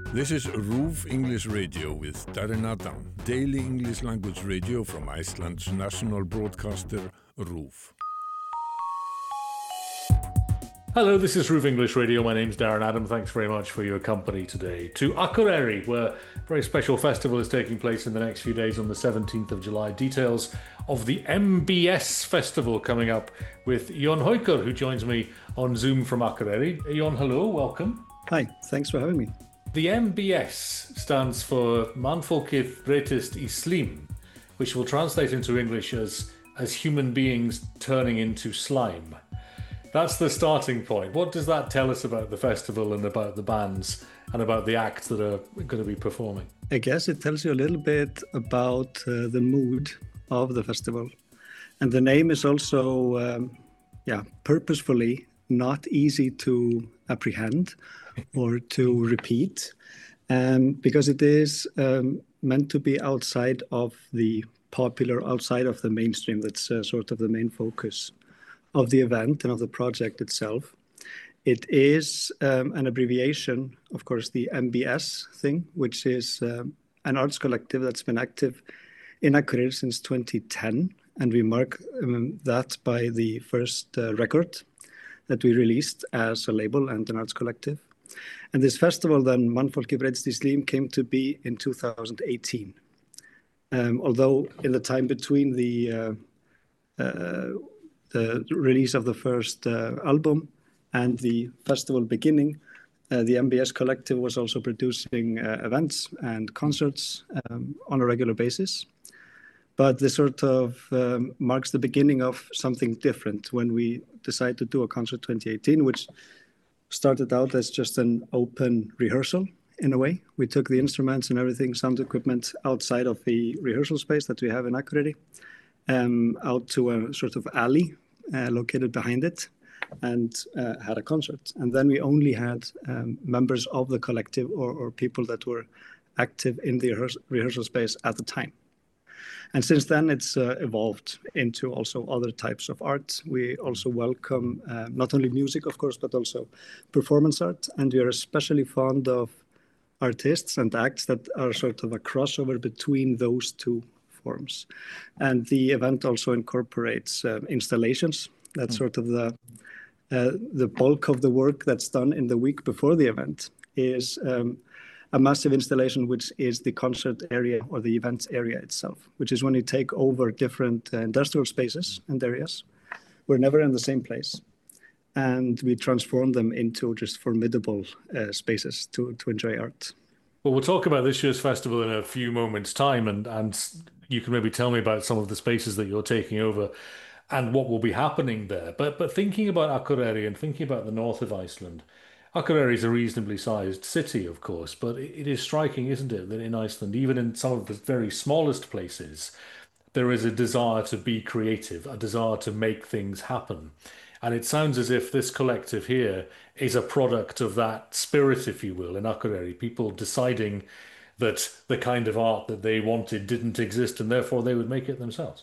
This is RÚV English Radio with Darren Adam, daily English language radio from Iceland's national broadcaster, RÚV. Hello, this is RÚV English Radio. My name's Darren Adam. Thanks very much for your company today. To Akureyri, where a very special festival is taking place in the next few days on the 17th of July. Details of the MBS festival coming up with Jón Haukur, who joins me on Zoom from Akureyri. Jón, hello, welcome. Hi, thanks for having me. The MBS stands for Mannfólkið Breytist í Slím, which will translate into English as human beings turning into slime. That's the starting point. What does that tell us about the festival and about the bands and about the acts that are going to be performing? I guess it tells you a little bit about the mood of the festival. And the name is also, purposefully not easy to apprehend or to repeat, because it is meant to be outside of the popular, outside of the mainstream. That's sort of the main focus of the event and of the project itself. It is an abbreviation, of course, the MBS thing, which is an arts collective that's been active in Akureyri since 2010. And we mark that by the first record that we released as a label and an arts collective. And this festival then, Mannfólkið Breytist í Slím, came to be in 2018. Although in the time between the release of the first album and the festival beginning, the MBS collective was also producing events and concerts on a regular basis. But this sort of marks the beginning of something different when we decided to do a concert 2018, which started out as just an open rehearsal in a way. We took the instruments and everything, sound equipment, outside of the rehearsal space that we have in Akureyri, out to a sort of alley located behind it, and had a concert. And then we only had members of the collective or people that were active in the rehearsal space at the time. And since then, it's evolved into also other types of art. We also welcome not only music, of course, but also performance art. And we are especially fond of artists and acts that are sort of a crossover between those two forms. And the event also incorporates installations. That's sort of the bulk of the work that's done in the week before the event is a massive installation, which is the concert area or the events area itself, which is when you take over different industrial spaces and areas. We're never in the same place. And we transform them into just formidable spaces to enjoy art. Well, we'll talk about this year's festival in a few moments' time, and you can maybe tell me about some of the spaces that you're taking over and what will be happening there. But thinking about Akureyri and thinking about the north of Iceland, Akureyri is a reasonably sized city, of course, but it is striking, isn't it, that in Iceland, even in some of the very smallest places, there is a desire to be creative, a desire to make things happen. And it sounds as if this collective here is a product of that spirit, if you will, in Akureyri, people deciding that the kind of art that they wanted didn't exist and therefore they would make it themselves.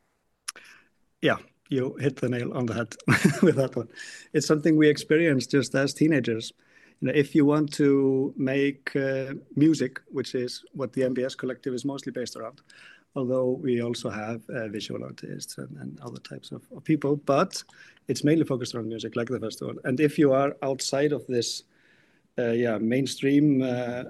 Yeah. You hit the nail on the head with that one. It's something we experienced just as teenagers. You know, if you want to make music, which is what the MBS collective is mostly based around, although we also have visual artists and other types of people, but it's mainly focused on music, like the festival. And if you are outside of this mainstream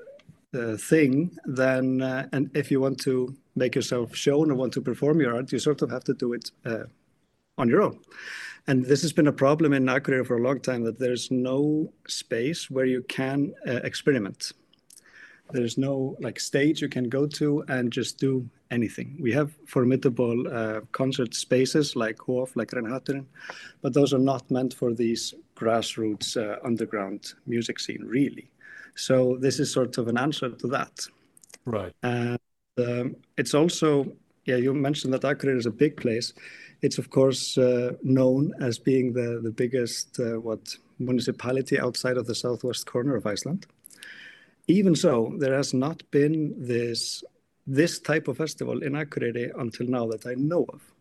thing, then and if you want to make yourself shown or want to perform your art, you sort of have to do it on your own. And this has been a problem in Akureyri for a long time, that there's no space where you can experiment. There's no stage you can go to and just do anything. We have formidable concert spaces like Hof, like Renhatturinn, but those are not meant for these grassroots underground music scene, really. So this is sort of an answer to that. Right. And it's also, you mentioned that Akureyri is a big place. It's, of course, known as being the biggest municipality outside of the southwest corner of Iceland. Even so, there has not been this type of festival in Akureyri until now that I know of.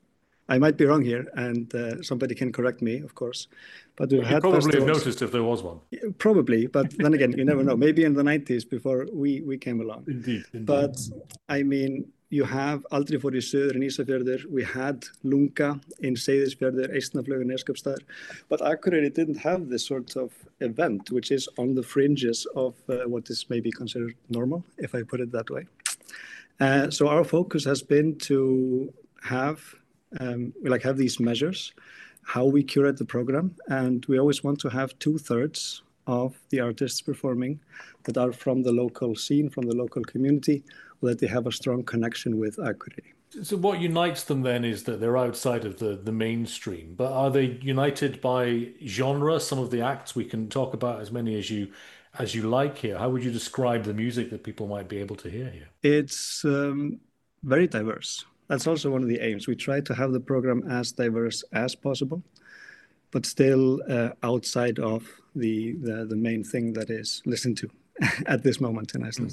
I might be wrong here, and somebody can correct me, of course. But we've You had probably have festivals, noticed if there was one. probably. But then again, you never know. Maybe in the 90s before we came along. Indeed. But I mean, you have Aldrei í Suður in Ísafjörður. We had Lunga in Seyðisfjörður, Eistnaflug in Neskaupstað. But Akureyri didn't have this sort of event, which is on the fringes of what is maybe considered normal, if I put it that way. So our focus has been to have these measures, how we curate the program, and we always want to have 2/3 of the artists performing that are from the local scene, from the local community, that they have a strong connection with Akureyri. So what unites them then is that they're outside of the mainstream, but are they united by genre? Some of the acts, we can talk about as many as you like here. How would you describe the music that people might be able to hear here? It's very diverse. That's also one of the aims. We try to have the program as diverse as possible, but still outside of the main thing that is listened to at this moment in Iceland.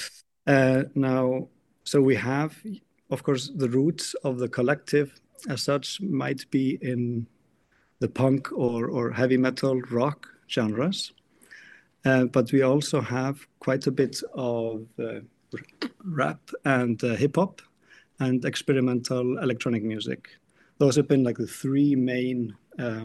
Now, so we have, of course, the roots of the collective as such might be in the punk or heavy metal rock genres, but we also have quite a bit of rap and hip hop and experimental electronic music. Those have been like the three main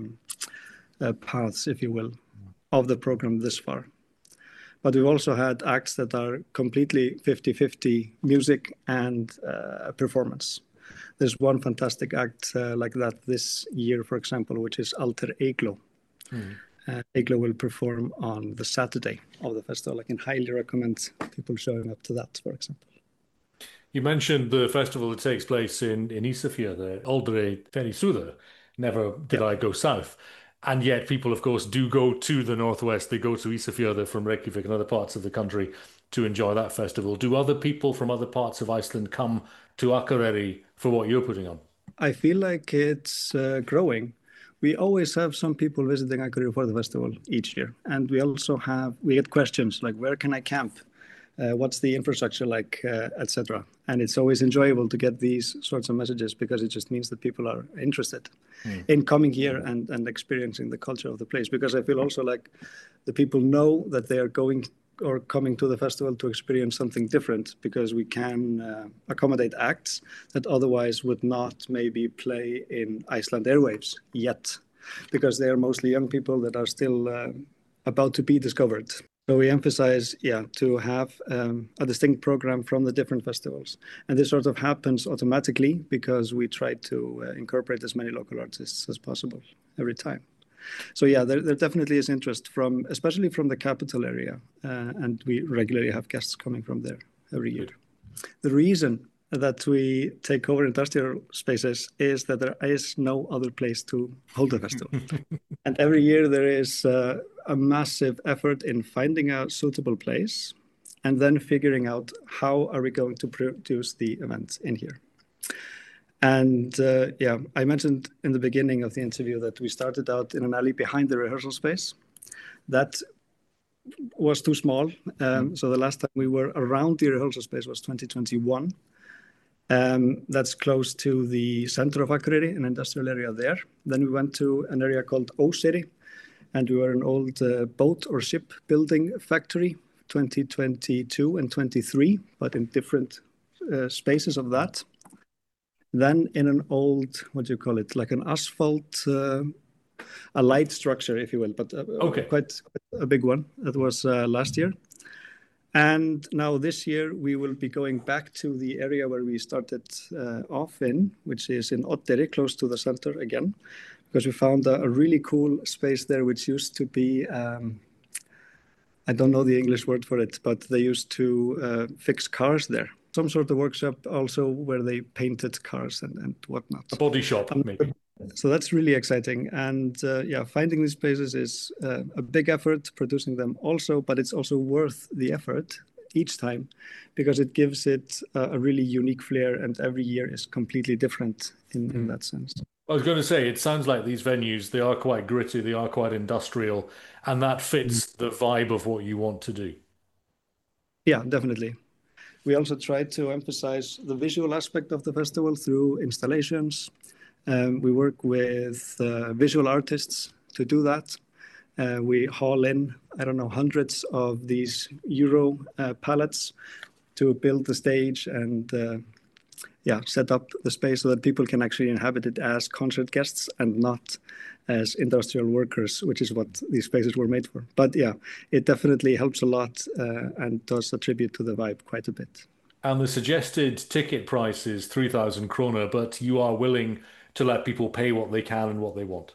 paths, if you will, of the program this far. But we've also had acts that are completely 50-50 music and performance. There's one fantastic act like that this year, for example, which is Alter Eglo. Eglo will perform on the Saturday of the festival. I can highly recommend people showing up to that, for example. You mentioned the festival that takes place in Ísafjörður, Aldrei Fer í Suður, Never Did I Go South. And yet people, of course, do go to the northwest. They go to Ísafjörður from Reykjavik and other parts of the country to enjoy that festival. Do other people from other parts of Iceland come to Akureyri for what you're putting on? I feel like it's growing. We always have some people visiting Akureyri for the festival each year. And we get questions like, where can I camp? What's the infrastructure like, etc. And it's always enjoyable to get these sorts of messages because it just means that people are interested in coming here and experiencing the culture of the place. Because I feel also like the people know that they are going or coming to the festival to experience something different because we can accommodate acts that otherwise would not maybe play in Iceland airwaves yet, because they are mostly young people that are still about to be discovered. So we emphasize, to have a distinct program from the different festivals. And this sort of happens automatically because we try to incorporate as many local artists as possible every time. So there definitely is interest especially from the capital area. And we regularly have guests coming from there every year. The reason that we take over industrial spaces is that there is no other place to hold a festival. And every year there is a massive effort in finding a suitable place and then figuring out how are we going to produce the event in here. And I mentioned in the beginning of the interview that we started out in an alley behind the rehearsal space. That was too small. So the last time we were around the rehearsal space was 2021. That's close to the center of Akureyri, an industrial area there. Then we went to an area called Óseyri, and we were an old boat or ship building factory, 2022 and 23, but in different spaces of that. Then in an old, like an asphalt, a light structure, if you will, but quite a big one. That was last year. And now this year, we will be going back to the area where we started off in, which is in Oddeyri, close to the center again, because we found a really cool space there, which used to be, I don't know the English word for it, but they used to fix cars there. Some sort of workshop also where they painted cars and whatnot. A body shop, maybe. So that's really exciting. And finding these places is a big effort, producing them also, but it's also worth the effort each time because it gives it a really unique flair, and every year is completely different in that sense. I was going to say, it sounds like these venues, they are quite gritty, they are quite industrial, and that fits the vibe of what you want to do. Yeah, definitely. We also try to emphasize the visual aspect of the festival through installations, We work with visual artists to do that. We haul in, I don't know, hundreds of these Euro pallets to build the stage and set up the space so that people can actually inhabit it as concert guests and not as industrial workers, which is what these spaces were made for. But yeah, it definitely helps a lot and does attribute to the vibe quite a bit. And the suggested ticket price is 3,000 kroner, but you are willing to let people pay what they can and what they want.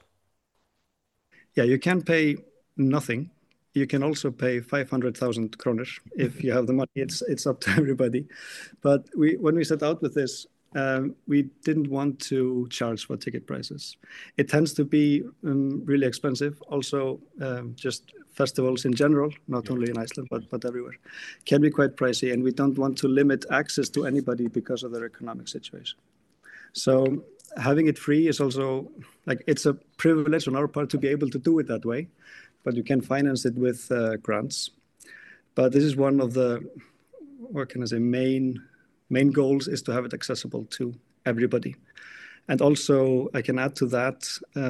Yeah, you can pay nothing. You can also pay 500,000 kroner if you have the money. It's up to everybody. But when we set out with this, we didn't want to charge for ticket prices. It tends to be really expensive. Also, just festivals in general, not only in Iceland, but everywhere, can be quite pricey. And we don't want to limit access to anybody because of their economic situation. So having it free is also, like, it's a privilege on our part to be able to do it that way. But you can finance it with grants. But this is one of the, what can I say, main goals is to have it accessible to everybody. And also, I can add to that,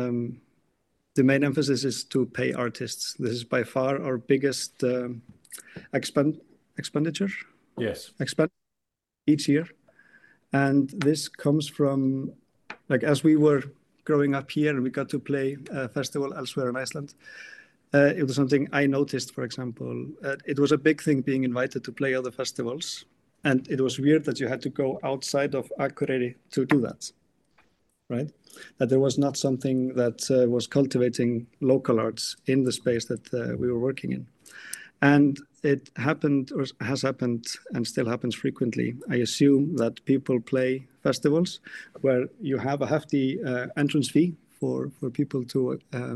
the main emphasis is to pay artists. This is by far our biggest expenditure. Yes. Each year. And this comes from, like, as we were growing up here and we got to play a festival elsewhere in Iceland, it was something I noticed, for example. It was a big thing being invited to play other festivals. And it was weird that you had to go outside of Akureyri to do that, right? That there was not something that was cultivating local arts in the space that we were working in. And it happened, or has happened, and still happens frequently. I assume that people play festivals where you have a hefty entrance fee for people to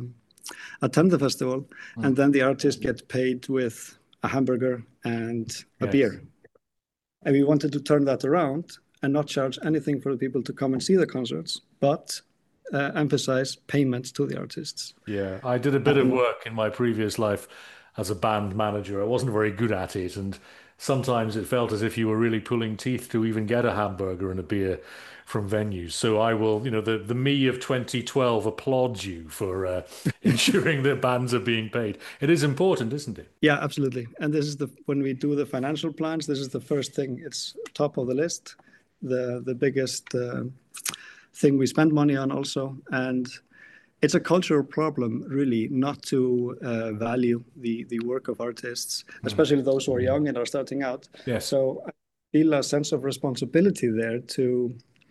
attend the festival, and then the artist gets paid with a hamburger and a beer. And we wanted to turn that around and not charge anything for the people to come and see the concerts, but emphasize payments to the artists. Yeah, I did a bit of work in my previous life as a band manager. I wasn't very good at it, and sometimes it felt as if you were really pulling teeth to even get a hamburger and a beer from venues. So I will, the me of 2012 applauds you for ensuring that bands are being paid. It is important, isn't it? Yeah, absolutely. And this is when we do the financial plans, this is the first thing. It's top of the list, the biggest thing we spend money on also. And it's a cultural problem, really, not to value the work of artists, especially those who are young and are starting out. Yes. So I feel a sense of responsibility there to,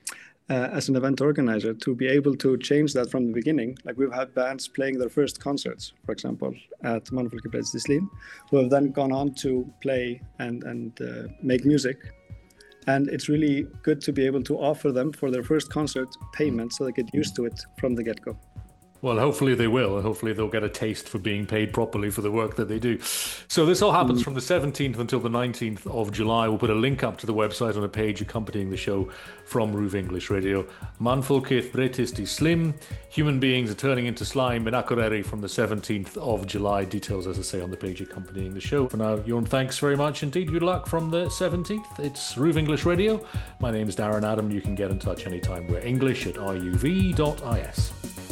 as an event organizer, to be able to change that from the beginning. Like, we've had bands playing their first concerts, for example, at Mannfólkið Slim, who have then gone on to play and make music. And it's really good to be able to offer them for their first concert payment so they get used to it from the get-go. Well, hopefully they will, and hopefully they'll get a taste for being paid properly for the work that they do. So this all happens from the 17th until the 19th of July. We'll put a link up to the website on a page accompanying the show from RÚV English Radio. Mannfólkið breytist Slim. Human beings are turning into slime in Akureyri from the 17th of July. Details, as I say, on the page accompanying the show. For now, Jón, thanks very much indeed. Good luck from the 17th. It's RÚV English Radio. My name is Darren Adam. You can get in touch anytime. We're English at ruv.is.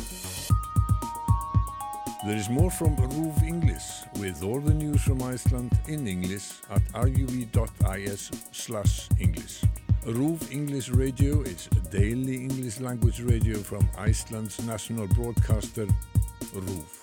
There is more from RÚV English with all the news from Iceland in English at ruv.is/English. RÚV English Radio is a daily English language radio from Iceland's national broadcaster, RÚV.